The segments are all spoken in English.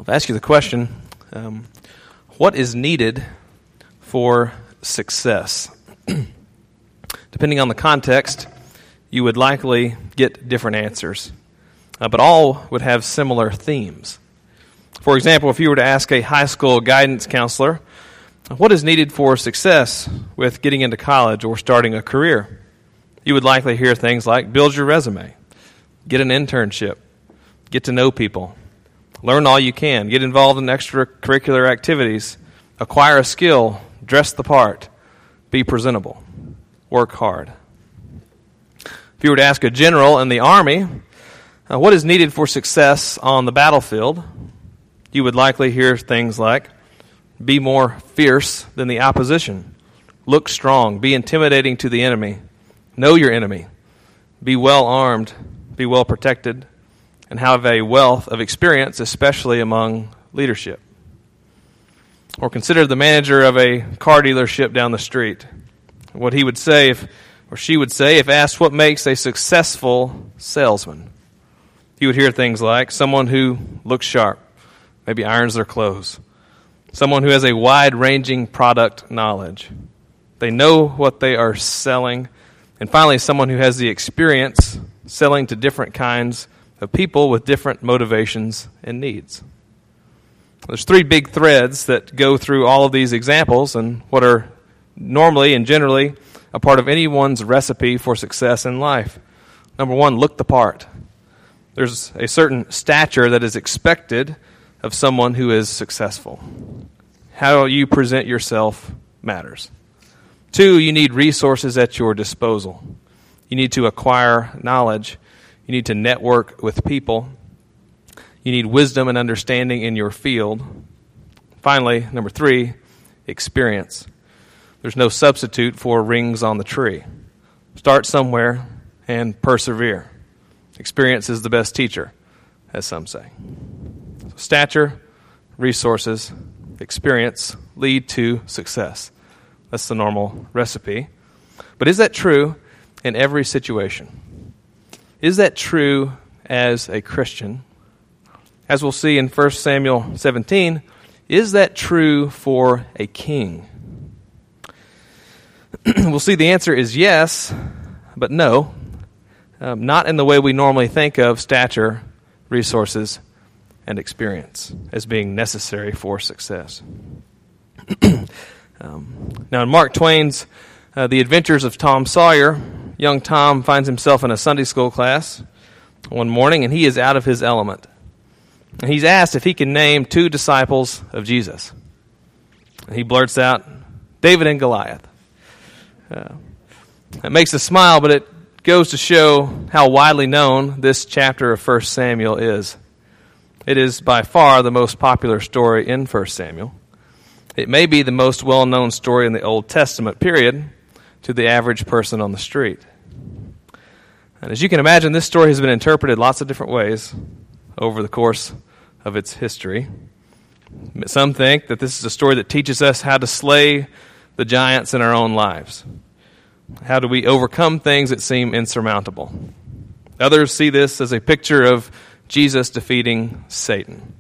I ask you the question, what is needed for success? Depending on the context, you would likely get different answers, but all would have similar themes. For example, if you were to ask a high school guidance counselor, what is needed for success with getting into college or starting a career? You would likely hear things like build your resume, get an internship, get to know people, learn all you can, get involved in extracurricular activities, acquire a skill, dress the part, be presentable, work hard. If you were to ask a general in the Army, what is needed for success on the battlefield, you would likely hear things like be more fierce than the opposition, look strong, be intimidating to the enemy, know your enemy, be well armed, be well protected, and have a wealth of experience, especially among leadership. Or consider the manager of a car dealership down the street. What he would say, or she would say, if asked what makes a successful salesman. You would hear things like someone who looks sharp, maybe irons their clothes, someone who has a wide-ranging product knowledge. They know what they are selling. And finally, someone who has the experience selling to different kinds of people with different motivations and needs. There's three big threads that go through all of these examples and what are normally and generally a part of anyone's recipe for success in life. Number one, look the part. There's a certain stature that is expected of someone who is successful. How you present yourself matters. Two, you need resources at your disposal. You need to acquire knowledge. You need to network with people. You need wisdom and understanding in your field. Finally, number three, experience. There's no substitute for rings on the tree. Start somewhere and persevere. Experience is the best teacher, as some say. So stature, resources, experience lead to success. That's the normal recipe. But is that true in every situation? Is that true as a Christian? As we'll see in 1 Samuel 17, is that true for a king? We'll see the answer is yes, but no. Not in the way we normally think of stature, resources, and experience as being necessary for success. Now in Mark Twain's The Adventures of Tom Sawyer, young Tom finds himself in a Sunday school class one morning, and he is out of his element. And he's asked if he can name two disciples of Jesus. And he blurts out, David and Goliath. It makes us smile, but it goes to show how widely known this chapter of 1 Samuel is. It is by far the most popular story in 1 Samuel. It may be the most well-known story in the Old Testament, period, to the average person on the street. And as you can imagine, this story has been interpreted lots of different ways over the course of its history. Some think that this is a story that teaches us how to slay the giants in our own lives. How do we overcome things that seem insurmountable? Others see this as a picture of Jesus defeating Satan.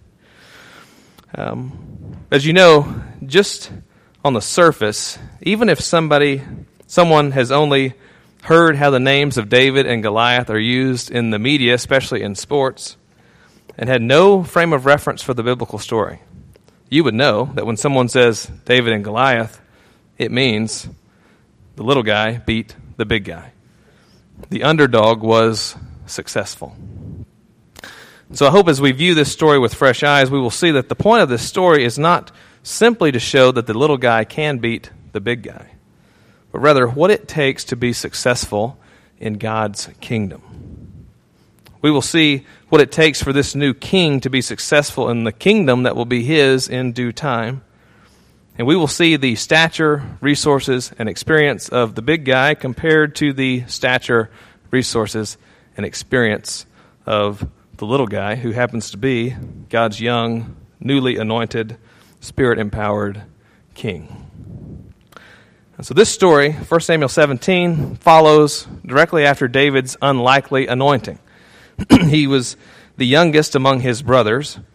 As you know, just on the surface, even if someone has only heard how the names of David and Goliath are used in the media, especially in sports, and had no frame of reference for the biblical story, you would know that when someone says David and Goliath, it means the little guy beat the big guy. The underdog was successful. So I hope as we view this story with fresh eyes, we will see that the point of this story is not simply to show that the little guy can beat the big guy, but rather what it takes to be successful in God's kingdom. We will see what it takes for this new king to be successful in the kingdom that will be his in due time. And we will see the stature, resources, and experience of the big guy compared to the stature, resources, and experience of the little guy who happens to be God's young, newly anointed, Spirit-empowered king. And so this story, 1 Samuel 17, follows directly after David's unlikely anointing. He was the youngest among his brothers.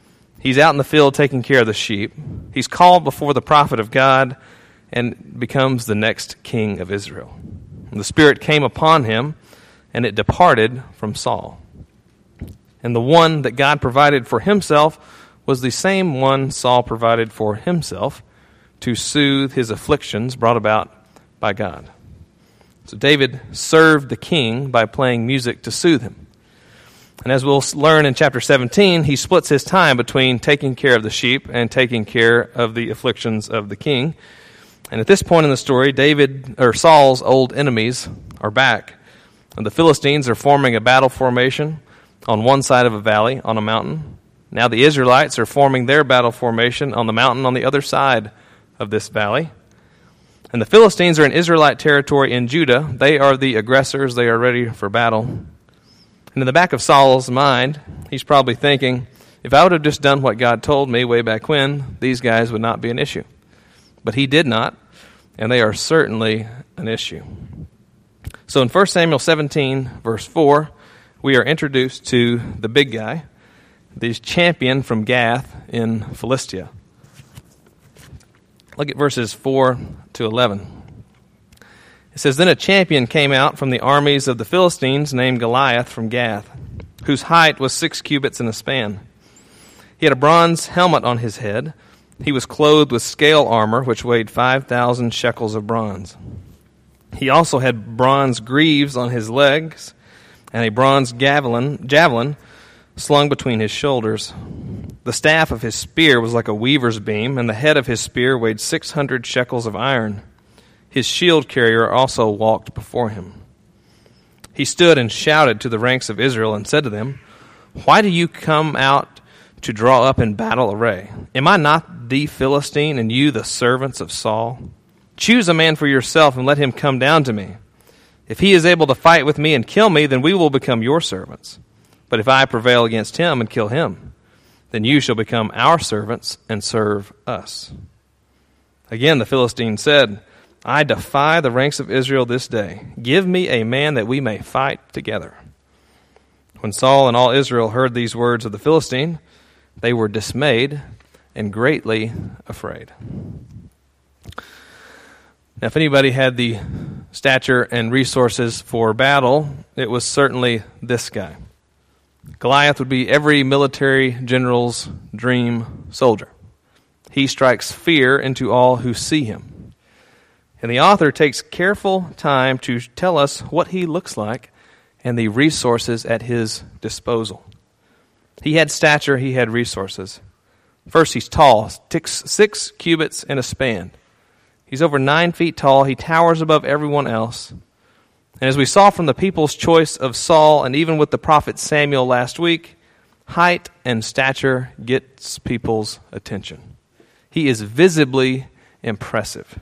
He's out in the field taking care of the sheep. He's called before the prophet of God and becomes the next king of Israel. And the Spirit came upon him, and it departed from Saul. And the one that God provided for himself was the same one Saul provided for himself to soothe his afflictions brought about by God. So David served the king by playing music to soothe him. And as we'll learn in chapter 17, he splits his time between taking care of the sheep and taking care of the afflictions of the king. And at this point in the story, Saul's old enemies are back. And the Philistines are forming a battle formation on one side of a valley on a mountain. Now the Israelites are forming their battle formation on the mountain on the other side of this valley. And the Philistines are in Israelite territory in Judah. They are the aggressors. They are ready for battle. And in the back of Saul's mind, he's probably thinking, if I would have just done what God told me way back when, these guys would not be an issue. But he did not, and they are certainly an issue. So in 1 Samuel 17, verse 4, we are introduced to the big guy, the champion from Gath in Philistia. Look at verses 4 to 11. It says, Then a champion came out from the armies of the Philistines named Goliath from Gath, whose height was 6 cubits and a span. He had a bronze helmet on his head. He was clothed with scale armor, which weighed 5,000 shekels of bronze. He also had bronze greaves on his legs and a bronze javelin slung between his shoulders. The staff of his spear was like a weaver's beam, and the head of his spear weighed 600 shekels of iron. His shield carrier also walked before him. He stood and shouted to the ranks of Israel and said to them, Why do you come out to draw up in battle array? Am I not the Philistine, and you the servants of Saul? Choose a man for yourself and let him come down to me. If he is able to fight with me and kill me, then we will become your servants. But if I prevail against him and kill him, then you shall become our servants and serve us. Again the Philistine said, I defy the ranks of Israel this day. Give me a man that we may fight together. When Saul and all Israel heard these words of the Philistine, they were dismayed and greatly afraid. Now, if anybody had the stature and resources for battle, it was certainly this guy. Goliath would be every military general's dream soldier. He strikes fear into all who see him. And the author takes careful time to tell us what he looks like and the resources at his disposal. He had stature, he had resources. First, he's tall, 6 cubits and a span. He's over 9 feet tall. He towers above everyone else. And as we saw from the people's choice of Saul, and even with the prophet Samuel last week, height and stature gets people's attention. He is visibly impressive.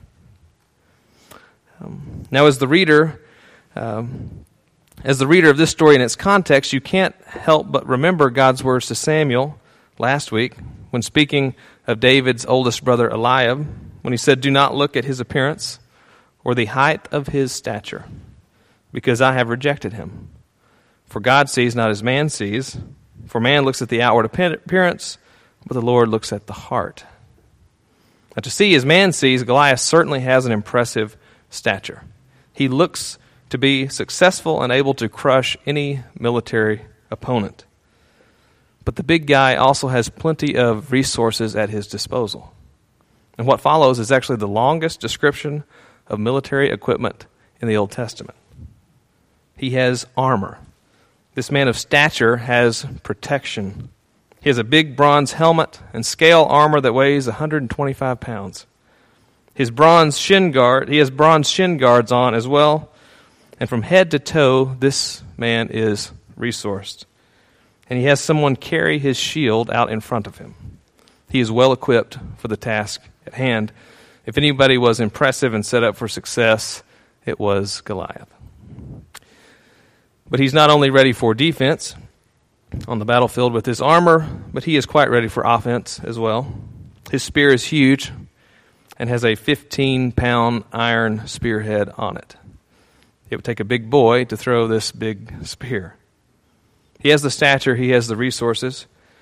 Now, as the reader of this story in its context, you can't help but remember God's words to Samuel last week when speaking of David's oldest brother Eliab, when he said, Do not look at his appearance or the height of his stature, because I have rejected him. For God sees not as man sees, for man looks at the outward appearance, but the Lord looks at the heart. Now, to see as man sees, Goliath certainly has an impressive stature. He looks to be successful and able to crush any military opponent. But the big guy also has plenty of resources at his disposal. And what follows is actually the longest description of military equipment in the Old Testament. He has armor. This man of stature has protection. He has a big bronze helmet and scale armor that weighs 125 pounds. He has bronze shin guards on as well. And from head to toe, this man is resourced. And he has someone carry his shield out in front of him. He is well equipped for the task at hand. If anybody was impressive and set up for success, it was Goliath. But he's not only ready for defense on the battlefield with his armor, but he is quite ready for offense as well. His spear is huge and has a 15-pound iron spearhead on it. It would take a big boy to throw this big spear. He has the stature, he has the resources,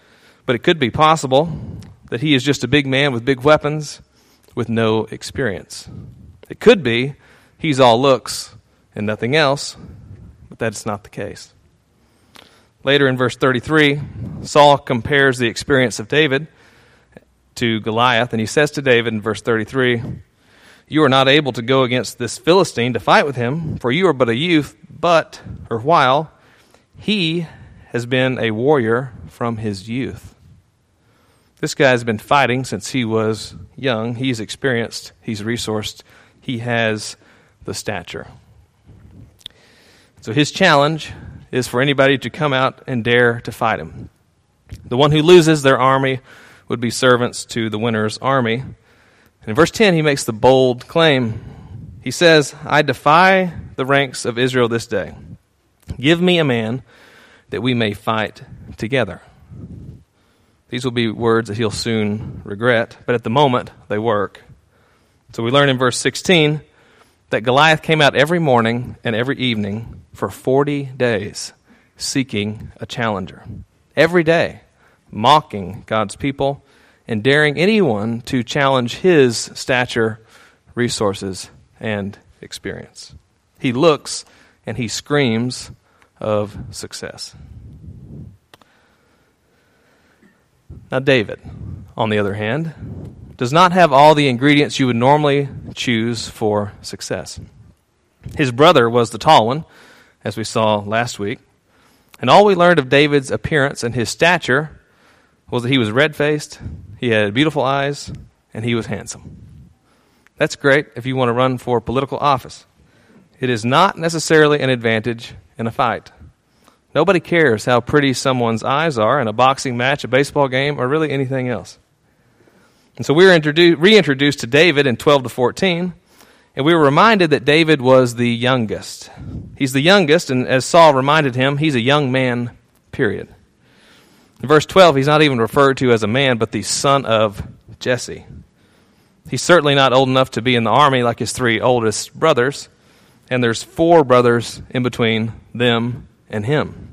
But it could be possible that he is just a big man with big weapons with no experience. It could be he's all looks and nothing else, but that's not the case. Later in verse 33, Saul compares the experience of David to Goliath, and he says to David in verse 33, "You are not able to go against this Philistine to fight with him, for you are but a youth, while he has been a warrior from his youth." This guy has been fighting since he was young. He's experienced, he's resourced, he has the stature. So his challenge is for anybody to come out and dare to fight him. The one who loses their army would be servants to the winner's army. And in verse 10, he makes the bold claim. He says, "I defy the ranks of Israel this day. Give me a man that we may fight together." These will be words that he'll soon regret, but at the moment, they work. So we learn in verse 16 that Goliath came out every morning and every evening for 40 days seeking a challenger. Every day, mocking God's people and daring anyone to challenge his stature, resources, and experience. He looks and he screams of success. Now, David, on the other hand, does not have all the ingredients you would normally choose for success. His brother was the tall one, as we saw last week, and all we learned of David's appearance and his stature was that he was red-faced, he had beautiful eyes, and he was handsome. That's great if you want to run for political office. It is not necessarily an advantage in a fight. Nobody cares how pretty someone's eyes are in a boxing match, a baseball game, or really anything else. And so we were reintroduced to David in 12 to 14, and we were reminded that David was the youngest. He's the youngest, and as Saul reminded him, he's a young man, period. In verse 12, he's not even referred to as a man, but the son of Jesse. He's certainly not old enough to be in the army like his three oldest brothers, and there's 4 brothers in between them and him.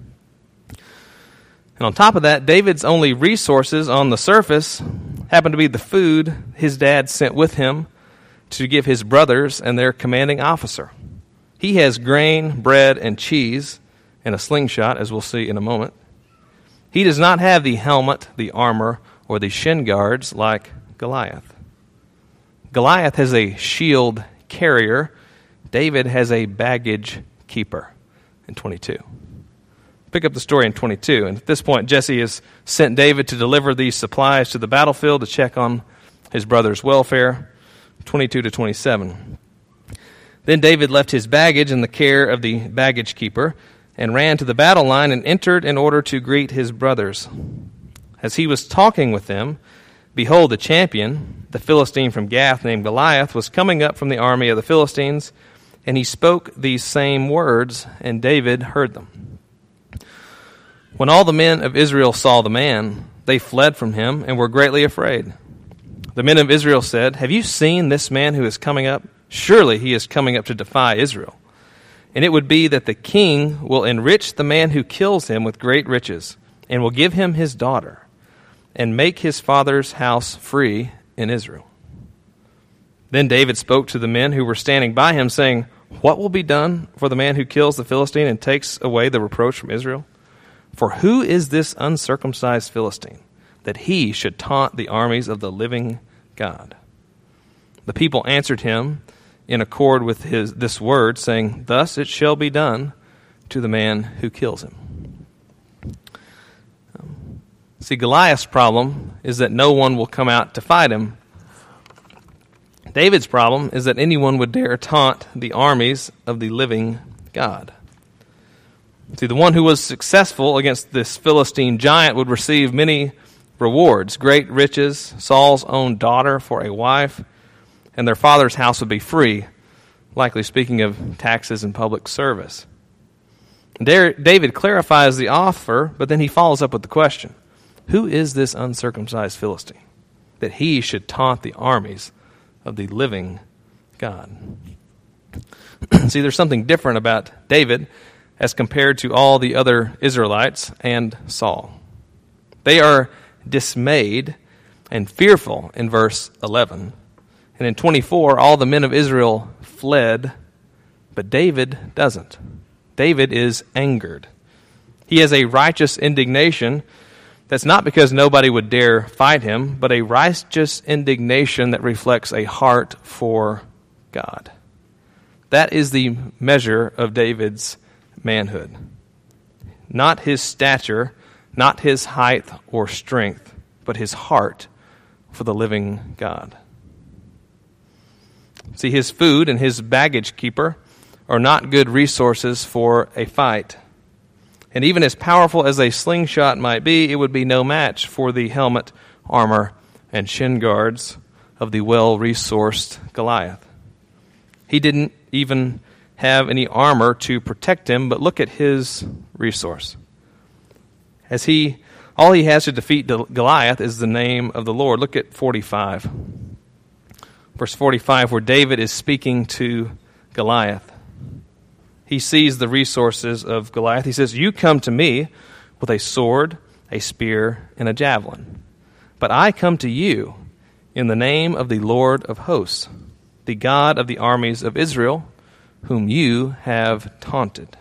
And on top of that, David's only resources on the surface happen to be the food his dad sent with him to give his brothers and their commanding officer. He has grain, bread, and cheese, and a slingshot, as we'll see in a moment. He does not have the helmet, the armor, or the shin guards like Goliath. Goliath has a shield carrier. David has a baggage keeper in 22. Pick up the story in 22. And at this point, Jesse has sent David to deliver these supplies to the battlefield to check on his brother's welfare. 22 to 27. Then David left his baggage in the care of the baggage keeper and ran to the battle line and entered in order to greet his brothers. As he was talking with them, behold, the champion, the Philistine from Gath named Goliath, was coming up from the army of the Philistines, and he spoke these same words, and David heard them. When all the men of Israel saw the man, they fled from him and were greatly afraid. The men of Israel said, "Have you seen this man who is coming up? Surely he is coming up to defy Israel. And it would be that the king will enrich the man who kills him with great riches, and will give him his daughter, and make his father's house free in Israel." Then David spoke to the men who were standing by him, saying, "What will be done for the man who kills the Philistine and takes away the reproach from Israel? For who is this uncircumcised Philistine, that he should taunt the armies of the living God?" The people answered him in accord with this word, saying, "Thus it shall be done to the man who kills him." See, Goliath's problem is that no one will come out to fight him. David's problem is that anyone would dare taunt the armies of the living God. See, the one who was successful against this Philistine giant would receive many rewards, great riches, Saul's own daughter for a wife, and their father's house would be free, likely speaking of taxes and public service. David clarifies the offer, but then he follows up with the question, who is this uncircumcised Philistine, that he should taunt the armies of the living God? See, there's something different about David as compared to all the other Israelites and Saul. They are dismayed and fearful in verse 11. And in 24, all the men of Israel fled, but David doesn't. David is angered. He has a righteous indignation that's not because nobody would dare fight him, but a righteous indignation that reflects a heart for God. That is the measure of David's manhood. Not his stature, not his height or strength, but his heart for the living God. See, his food and his baggage keeper are not good resources for a fight. And even as powerful as a slingshot might be, it would be no match for the helmet, armor, and shin guards of the well-resourced Goliath. He didn't even have any armor to protect him, but look at his resource. All he has to defeat Goliath is the name of the Lord. Look at 45. Verse 45, where David is speaking to Goliath. He sees the resources of Goliath. He says, "You come to me with a sword, a spear, and a javelin. But I come to you in the name of the Lord of hosts, the God of the armies of Israel, whom you have taunted."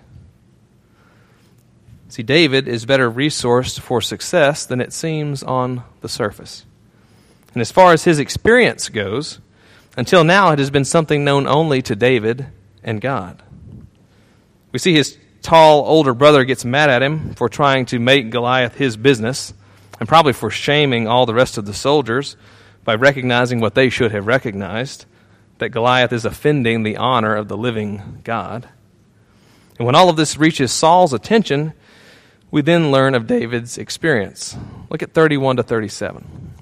See, David is better resourced for success than it seems on the surface. And as far as his experience goes, until now it has been something known only to David and God. We see his tall older brother gets mad at him for trying to make Goliath his business, and probably for shaming all the rest of the soldiers by recognizing what they should have recognized, that Goliath is offending the honor of the living God. And when all of this reaches Saul's attention, we then learn of David's experience. Look at 31 to 37.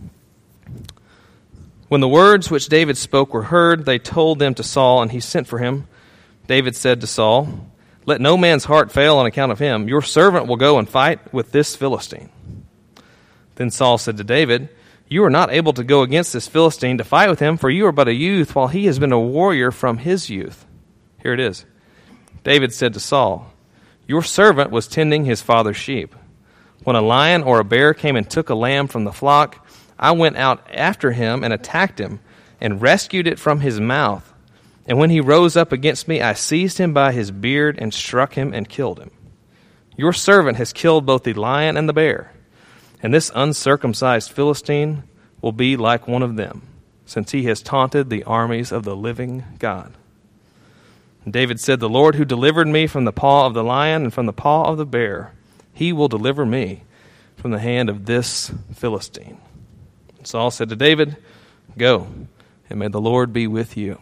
When the words which David spoke were heard, they told them to Saul, and he sent for him. David said to Saul, "Let no man's heart fail on account of him. Your servant will go and fight with this Philistine." Then Saul said to David, "You are not able to go against this Philistine to fight with him, for you are but a youth, while he has been a warrior from his youth." Here it is. David said to Saul, "Your servant was tending his father's sheep. When a lion or a bear came and took a lamb from the flock, I went out after him and attacked him and rescued it from his mouth. And when he rose up against me, I seized him by his beard and struck him and killed him. Your servant has killed both the lion and the bear, and this uncircumcised Philistine will be like one of them, since he has taunted the armies of the living God." And David said, "The Lord who delivered me from the paw of the lion and from the paw of the bear, he will deliver me from the hand of this Philistine." And Saul said to David, "Go, and may the Lord be with you."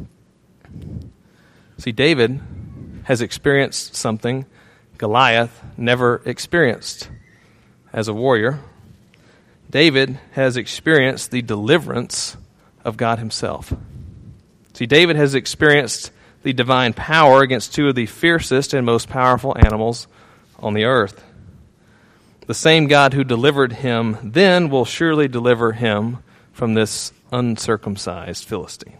See, David has experienced something Goliath never experienced. As a warrior, David has experienced the deliverance of God himself. See, David has experienced the divine power against two of the fiercest and most powerful animals on the earth. The same God who delivered him then will surely deliver him from this uncircumcised Philistine.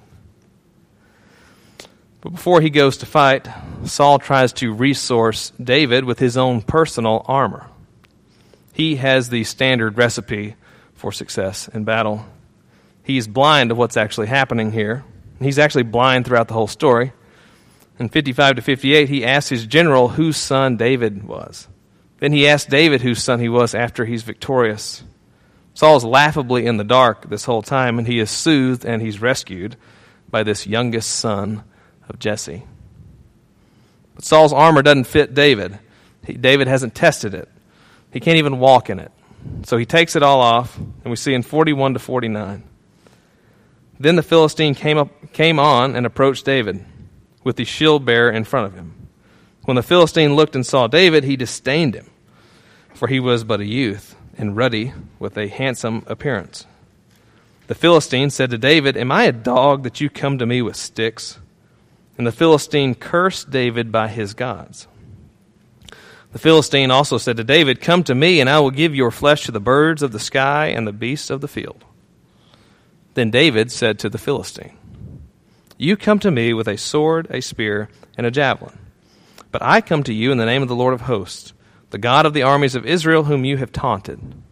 But before he goes to fight, Saul tries to resource David with his own personal armor. He has the standard recipe for success in battle. He's blind to what's actually happening here. He's actually blind throughout the whole story. In 55 to 58, he asks his general whose son David was. Then he asks David whose son he was after he's victorious. Saul's laughably in the dark this whole time, and he is soothed and he's rescued by this youngest son of Jesse. But Saul's armor doesn't fit David. David hasn't tested it. He can't even walk in it. So he takes it all off, and we see in 41 to 49. Then the Philistine came on and approached David with the shield bearer in front of him. When the Philistine looked and saw David, he disdained him, for he was but a youth and ruddy with a handsome appearance. The Philistine said to David, "Am I a dog that you come to me with sticks?" And the Philistine cursed David by his gods. The Philistine also said to David, "Come to me, and I will give your flesh to the birds of the sky and the beasts of the field." Then David said to the Philistine, "You come to me with a sword, a spear, and a javelin. But I come to you in the name of the Lord of hosts, the God of the armies of Israel, whom you have taunted.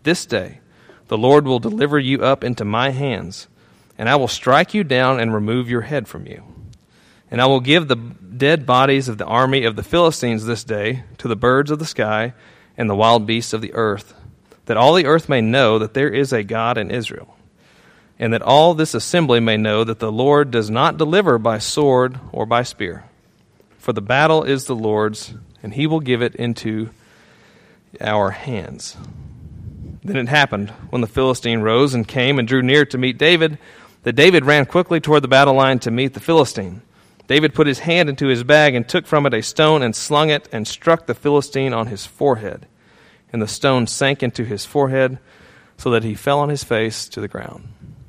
This day the Lord will deliver you up into my hands, and I will strike you down and remove your head from you. And I will give the dead bodies of the army of the Philistines this day to the birds of the sky and the wild beasts of the earth, that all the earth may know that there is a God in Israel, and that all this assembly may know that the Lord does not deliver by sword or by spear. For the battle is the Lord's, and he will give it into our hands. Then it happened, when the Philistine rose and came and drew near to meet David, that David ran quickly toward the battle line to meet the Philistine. David put his hand into his bag and took from it a stone and slung it and struck the Philistine on his forehead. And the stone sank into his forehead so that he fell on his face to the ground.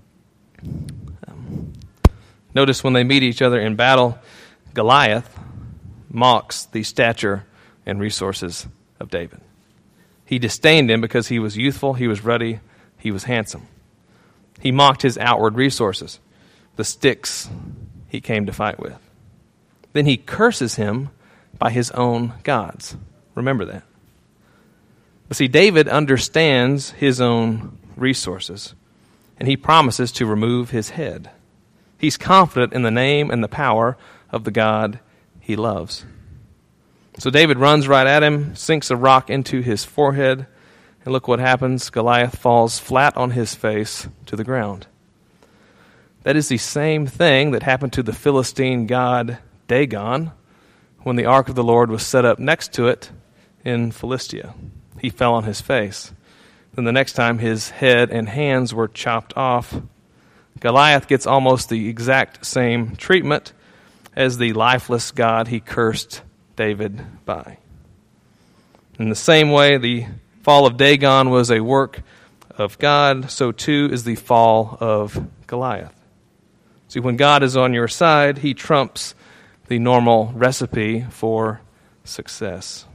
Notice when they meet each other in battle, Goliath mocks the stature and resources of David. He disdained him because he was youthful, he was ruddy, he was handsome. He mocked his outward resources, the sticks he came to fight with. Then he curses him by his own gods. Remember that. But see, David understands his own resources, and he promises to remove his head. He's confident in the name and the power of the God he loves. So David runs right at him, sinks a rock into his forehead, and look what happens. Goliath falls flat on his face to the ground. That is the same thing that happened to the Philistine god Dagon when the ark of the Lord was set up next to it in Philistia. He fell on his face. Then the next time his head and hands were chopped off. Goliath gets almost the exact same treatment as the lifeless god he cursed David by. In the same way, the fall of Dagon was a work of God, so too is the fall of Goliath. See, when God is on your side, he trumps the normal recipe for success.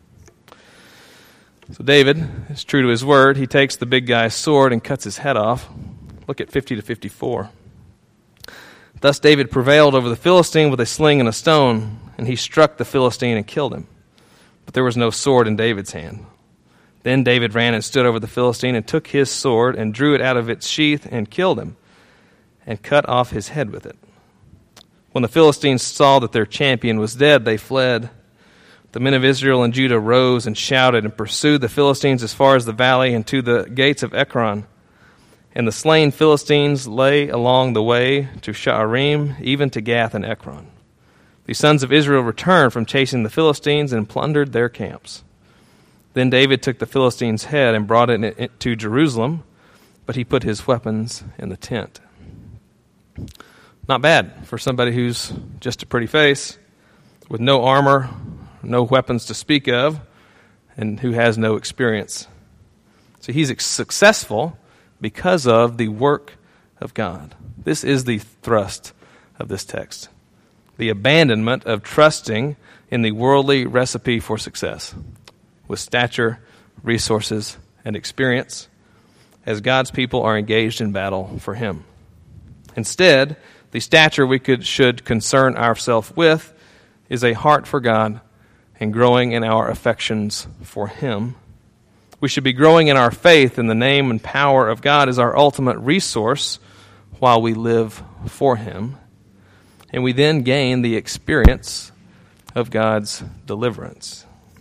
So David is true to his word. He takes the big guy's sword and cuts his head off. Look at 50 to 54. Thus David prevailed over the Philistine with a sling and a stone, and he struck the Philistine and killed him. But there was no sword in David's hand. Then David ran and stood over the Philistine and took his sword and drew it out of its sheath and killed him and cut off his head with it. When the Philistines saw that their champion was dead, they fled. The men of Israel and Judah rose and shouted and pursued the Philistines as far as the valley and to the gates of Ekron. And the slain Philistines lay along the way to Sha'arim, even to Gath and Ekron. The sons of Israel returned from chasing the Philistines and plundered their camps. Then David took the Philistine's head and brought it to Jerusalem, but he put his weapons in the tent. Not bad for somebody who's just a pretty face, with no armor, no weapons to speak of, and who has no experience. So he's successful because of the work of God. This is the thrust of this text. The abandonment of trusting in the worldly recipe for success with stature, resources, and experience as God's people are engaged in battle for him. Instead, the stature we should concern ourselves with is a heart for God and growing in our affections for him. We should be growing in our faith in the name and power of God as our ultimate resource while we live for him. And we then gain the experience of God's deliverance.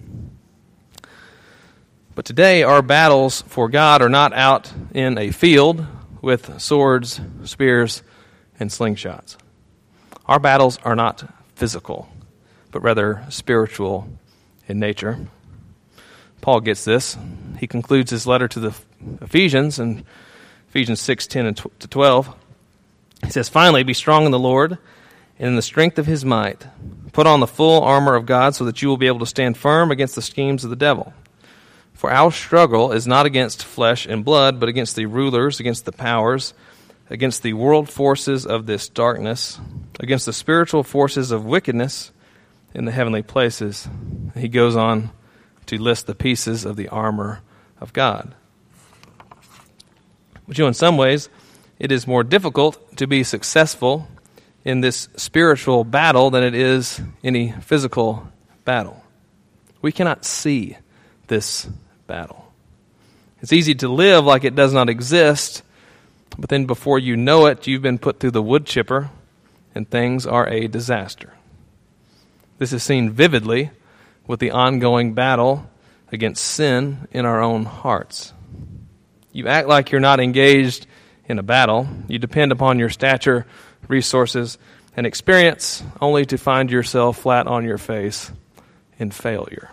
But today, our battles for God are not out in a field with swords, spears, and slingshots. Our battles are not physical, but rather spiritual in nature. Paul gets this. He concludes his letter to the Ephesians in Ephesians 6:10 to 12. He says, "Finally, be strong in the Lord and in the strength of his might. Put on the full armor of God so that you will be able to stand firm against the schemes of the devil. For our struggle is not against flesh and blood, but against the rulers, against the powers, against the world forces of this darkness, against the spiritual forces of wickedness in the heavenly places." And he goes on to list the pieces of the armor of God. But in some ways, it is more difficult to be successful in this spiritual battle than it is any physical battle. We cannot see this battle. It's easy to live like it does not exist, but then before you know it, you've been put through the wood chipper and things are a disaster. This is seen vividly with the ongoing battle against sin in our own hearts. You act like you're not engaged in a battle. You depend upon your stature, resources, and experience only to find yourself flat on your face in failure.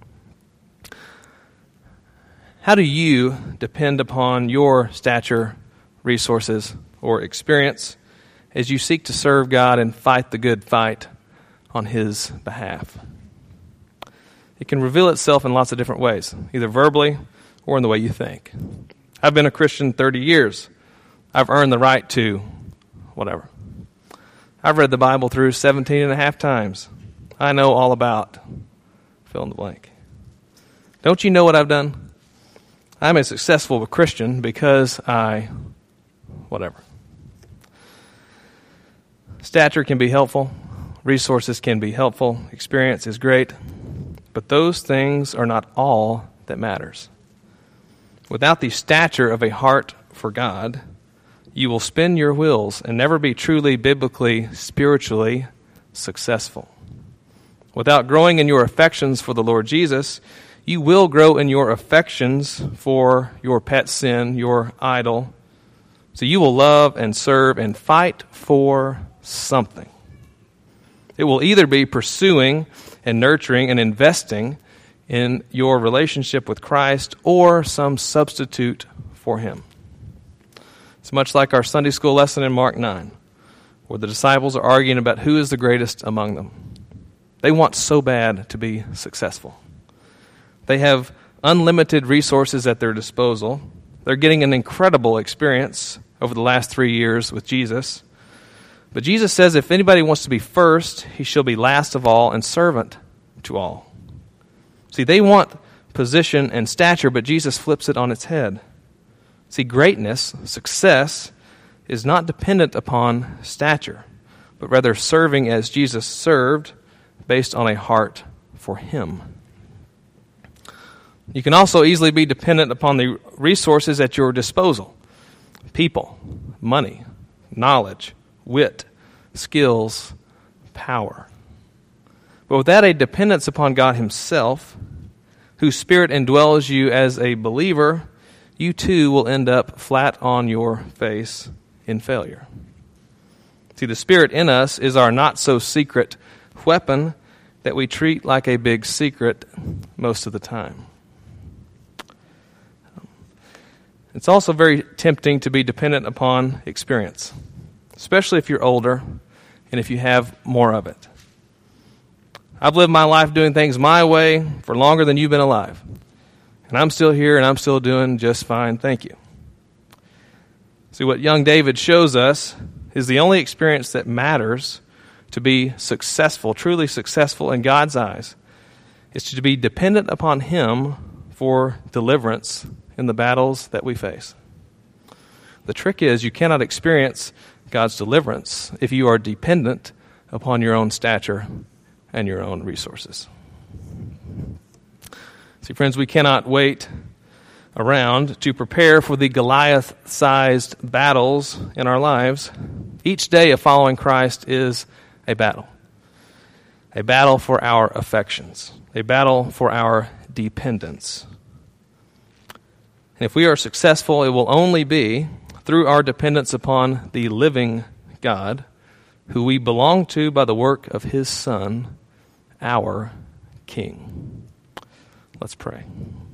How do you depend upon your stature, resources, or experience as you seek to serve God and fight the good fight on His behalf? It can reveal itself in lots of different ways, either verbally or in the way you think. I've been a Christian 30 years. I've earned the right to whatever. I've read the Bible through 17 and a half times. I know all about fill in the blank. Don't you know what I've done? I'm a successful Christian because I whatever. Stature can be helpful. Resources can be helpful. Experience is great. But those things are not all that matters. Without the stature of a heart for God, you will spin your wheels and never be truly biblically, spiritually successful. Without growing in your affections for the Lord Jesus, you will grow in your affections for your pet sin, your idol. So you will love and serve and fight for something. It will either be pursuing and nurturing and investing in your relationship with Christ or some substitute for Him. It's much like our Sunday school lesson in Mark 9, where the disciples are arguing about who is the greatest among them. They want so bad to be successful. They have unlimited resources at their disposal. They're getting an incredible experience over the last 3 years with Jesus. But Jesus says if anybody wants to be first, he shall be last of all and servant to all. See, they want position and stature, but Jesus flips it on its head. See, greatness, success, is not dependent upon stature, but rather serving as Jesus served based on a heart for Him. You can also easily be dependent upon the resources at your disposal. People, money, knowledge, wit, skills, power. But without a dependence upon God Himself, whose Spirit indwells you as a believer, you too will end up flat on your face in failure. See, the Spirit in us is our not-so-secret weapon that we treat like a big secret most of the time. It's also very tempting to be dependent upon experience, especially if you're older and if you have more of it. I've lived my life doing things my way for longer than you've been alive. And I'm still here and I'm still doing just fine, thank you. See, what young David shows us is the only experience that matters to be successful, truly successful in God's eyes, is to be dependent upon Him for deliverance in the battles that we face. The trick is you cannot experience God's deliverance if you are dependent upon your own stature and your own resources. See, friends, we cannot wait around to prepare for the Goliath-sized battles in our lives. Each day of following Christ is a battle for our affections, a battle for our dependence. And if we are successful, it will only be through our dependence upon the living God, who we belong to by the work of His Son, our King. Let's pray.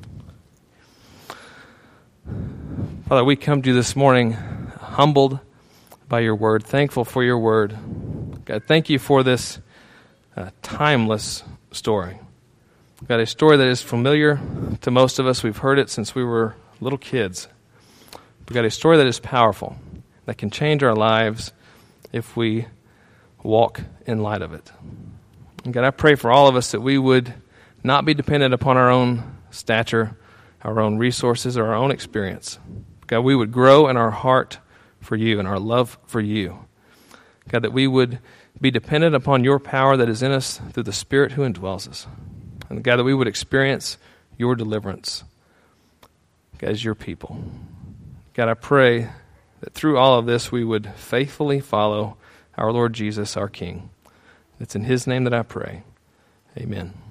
Father, we come to you this morning humbled by your word, thankful for your word. God, thank you for this timeless story. God, a story that is familiar to most of us. We've heard it since we were little kids. We've got a story that is powerful, that can change our lives if we walk in light of it. And God, I pray for all of us that we would not be dependent upon our own stature, our own resources, or our own experience. God, we would grow in our heart for you and our love for you. God, that we would be dependent upon your power that is in us through the Spirit who indwells us. And God, that we would experience your deliverance as your people. God, I pray that through all of this we would faithfully follow our Lord Jesus, our King. It's in his name that I pray. Amen.